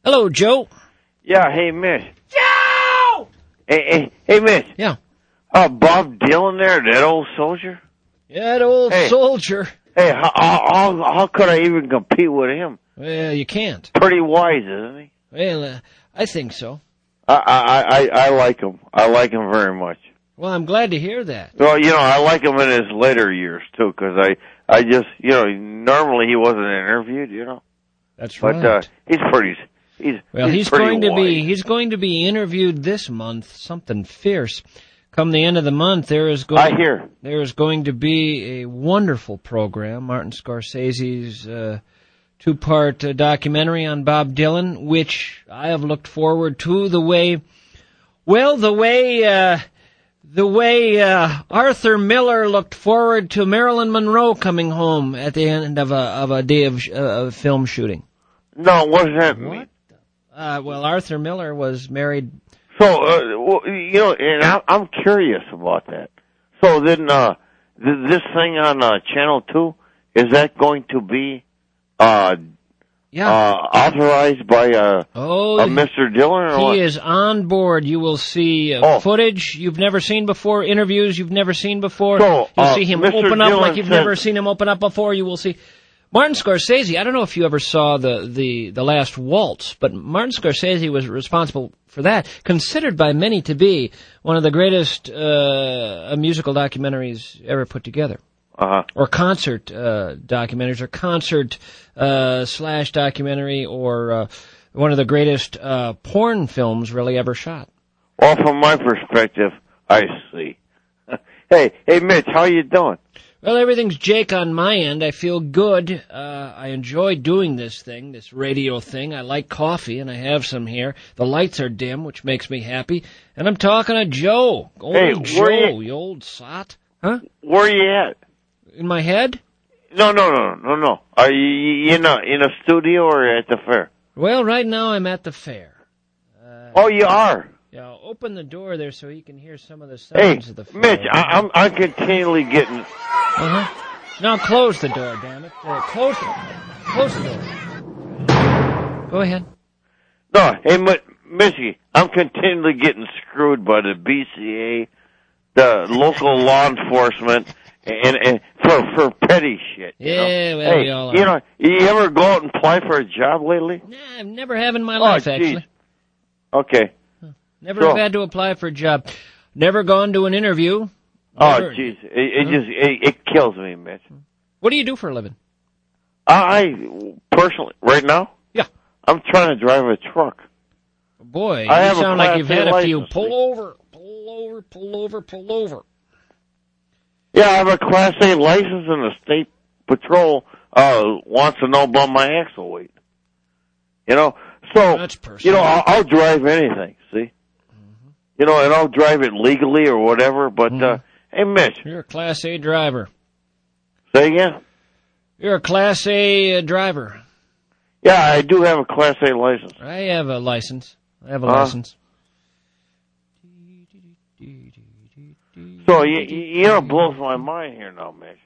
Hello, Joe. Yeah, hey, Mitch. Joe! Hey, Mitch. Yeah. Bob Dylan there, that old soldier? Yeah, that old soldier. Hey, how could I even compete with him? Well, you can't. Pretty wise, isn't he? Well, I think so. I like him. I like him very much. Well, I'm glad to hear that. Well, I like him in his later years, too, because I just, normally he wasn't interviewed, That's right. But, he's going to be interviewed this month, something fierce. Come the end of the month, there is going to be a wonderful program, Martin Scorsese's two-part documentary on Bob Dylan, which I have looked forward to the way Arthur Miller looked forward to Marilyn Monroe coming home at the end of a day of film shooting. No, what does that mean? Well, Arthur Miller was married. So, and I'm curious about that. So then, this thing on Channel 2, is that going to be authorized by Mr. Dylan? Or he is on board. You will see footage you've never seen before, interviews you've never seen before. So, you'll see him Mr. open up Dylan like you've never seen him open up before. You will see Martin Scorsese. I don't know if you ever saw the Last Waltz, but Martin Scorsese was responsible for that, considered by many to be one of the greatest musical documentaries ever put together. Or concert documentaries, or concert / documentary, or one of the greatest porn films really ever shot. Well, from my perspective, I see. Hey, Mitch, how you doing? Well, everything's Jake on my end. I feel good. I enjoy doing this radio thing. I like coffee, and I have some here. The lights are dim, which makes me happy. And I'm talking to Joe. Joe, you old sot. Huh? Where are you at? In my head? No. Are you in a studio or at the fair? Well, right now I'm at the fair. You are? Yeah, open the door there so he can hear some of the sounds of the fair. Mitch, I'm continually getting... Now close the door, damn it. Close the door. Go ahead. No, hey, Mitchy, I'm continually getting screwed by the BCA, the local law enforcement, and for petty shit. Well, we all are. You ever go out and apply for a job lately? Nah, I've never have in my life, actually. Okay. Never have had to apply for a job. Never gone to an interview. Jeez. It kills me, Mitch. What do you do for a living? I personally, right now? Yeah. I'm trying to drive a truck. Boy, you sound like you've had a few. Pull over. Yeah, I have a Class A license, and the State Patrol wants to know about my axle weight. So, that's personal. I'll drive anything, see? And I'll drive it legally or whatever, but, hey, Mitch. You're a Class A driver. Say again? You're a Class A driver. Yeah, I do have a Class A license. I have a license. License. So, it blows my mind here now, Mitch.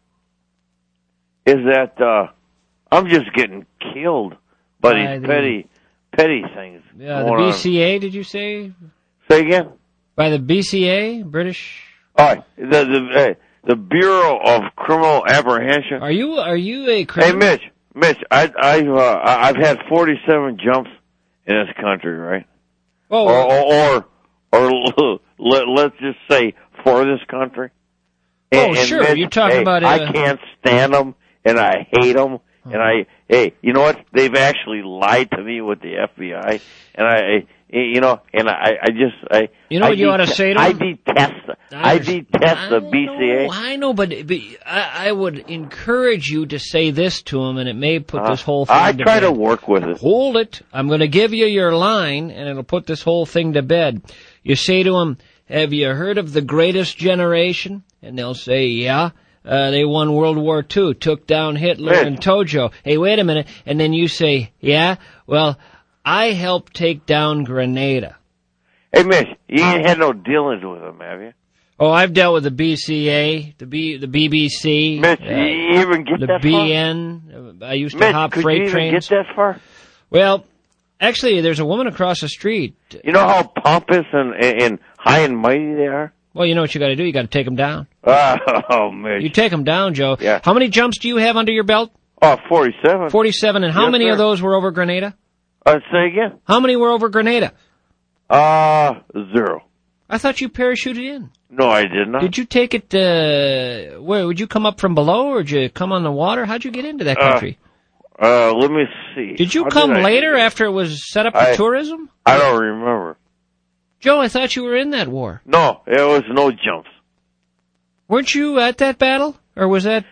Is that, I'm just getting killed by these petty things. Yeah, the BCA, did you say? Say again? By the BCA, British? The Bureau of Criminal Apprehension. Are you a criminal? Hey, Mitch, I've had 47 jumps in this country, right? Oh. Or let's just say for this country. Sure. Mitch, you're talking about. I can't stand them, and I hate them, and you know what? They've actually lied to me with the FBI, and I you know what you ought to say to them? I detest the BCA. I know, but I would encourage you to say this to them, and it may put this whole thing to bed. I try to work with it. Hold it. I'm going to give you your line, and it'll put this whole thing to bed. You say to them, have you heard of the Greatest Generation? And they'll say, yeah. They won World War II, took down Hitler and Tojo. Hey, wait a minute. And then you say, yeah, well, I helped take down Grenada. Hey, Mitch, you ain't had no dealings with them, have you? Oh, I've dealt with the BCA, the BBC. Mitch, you even get the that BN. far? I used to hop freight trains. Mitch, could you even get that far? Well, Actually, there's a woman across the street. You know how pompous and high and mighty they are? Well, you know what you got to do? You got to take them down. Oh, man. You take them down, Joe. Yeah. How many jumps do you have under your belt? 47. 47, and how many of those were over Grenada? Say again? How many were over Grenada? 0. I thought you parachuted in. No, I did not. Did you take it, where, would you come up from below, or did you come on the water? How'd you get into that country? Let me see. Did you come later after it was set up for tourism? I don't remember. Joe, I thought you were in that war. No, there was no jumps. Weren't you at that battle? Or was that...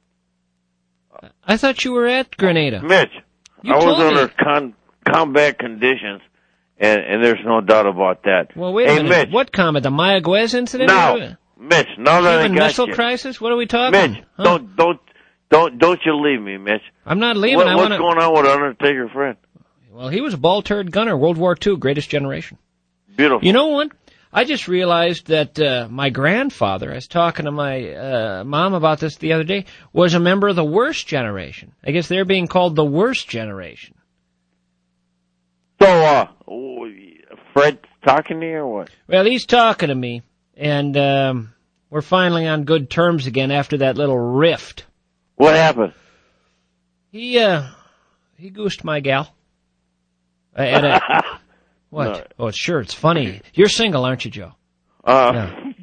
I thought you were at Grenada. Mitch, I was under combat conditions, and there's no doubt about that. Well, wait a minute. Mitch. What combat? The Mayaguez incident? No, Mitch, now that I got missile crisis? What are we talking? Mitch, don't you leave me, Mitch. I'm not leaving. What's going on with Undertaker, friend? Well, he was a ball-turd gunner. World War II, greatest generation. Beautiful. You know what? I just realized that my grandfather, I was talking to my mom about this the other day, was a member of the worst generation. I guess they're being called the worst generation. So, Fred's talking to you or what? Well, he's talking to me, and we're finally on good terms again after that little rift. What happened? He goosed my gal. What? No. Oh, sure, it's funny. You're single, aren't you, Joe? No.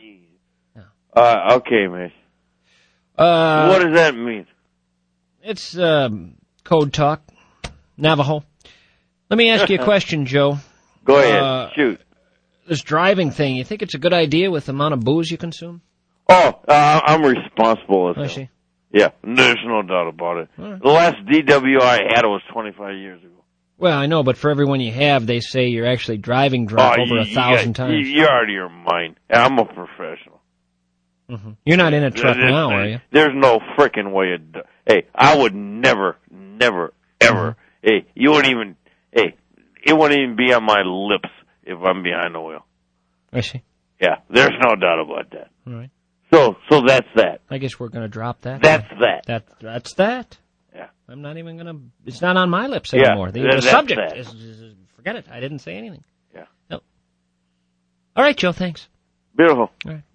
Okay, man. What does that mean? It's code talk, Navajo. Let me ask you a question, Joe. Go ahead, shoot. This driving thing, you think it's a good idea with the amount of booze you consume? I'm responsible. I see. Yeah, there's no doubt about it. Right. The last DWI I had was 25 years ago. Well, I know, but for everyone you have, they say you're actually driving drunk over 1,000 times. You're out of your mind. I'm a professional. Mm-hmm. You're not in a truck now, are you? There's no frickin' way hey, I would never, ever, hey, you wouldn't even, hey, it wouldn't even be on my lips if I'm behind the wheel. I see. Yeah, there's no doubt about that. All right. So that's that. I guess we're going to drop that. That's that. That's that. Yeah. I'm not even going to... It's not on my lips anymore. Yeah, the subject is... Forget it. I didn't say anything. Yeah. No. All right, Joe. Thanks. Beautiful. All right.